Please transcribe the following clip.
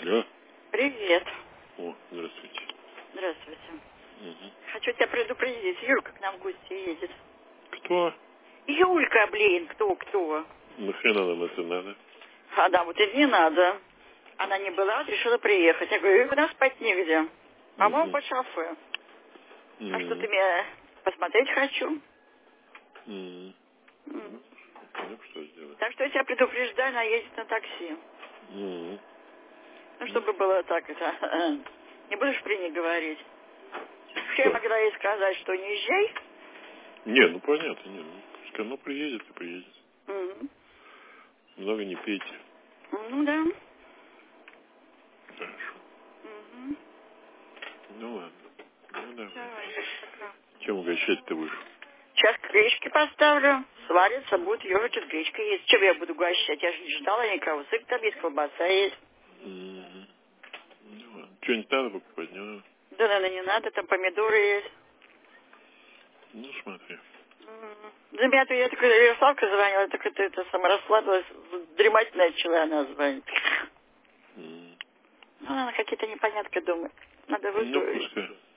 Алло. Привет. О, здравствуйте. Здравствуйте. Угу. Хочу тебя предупредить. Юлька к нам в гости едет. Кто? Юлька, блин, кто? Нахрена нам это надо? Она вот и не надо. Она не была, решила приехать. Я говорю, у нас спать негде. По-моему, под шофе. А что ты меня посмотреть хочу? Ну, что сделать? Так что я тебя предупреждаю, она едет на такси. Ну, чтобы было так, это... Не будешь при ней говорить? Я могла ей сказать, что не езжай. Не, ну понятно, не. Пускай оно приедет и приедет. Много не пейте. Ну да. Хорошо. Ну ладно. Ну да. Давай, пока. Чем угощать-то будешь? Сейчас гречки поставлю. Сварится, будет ежик с гречкой есть. Чем я буду угощать? Я же не ждала никого. Сыр там есть, колбаса есть. Ну ладно. Что-нибудь надо покупать, не надо? Да, наверное, не надо. Там помидоры есть. Ну, смотри. За меня я такая Ярославка звонила, так это сама расслабилась, дремать начала, она звонит. Ну, она какие-то непонятки думает. Надо Ну, выговорить. пускай.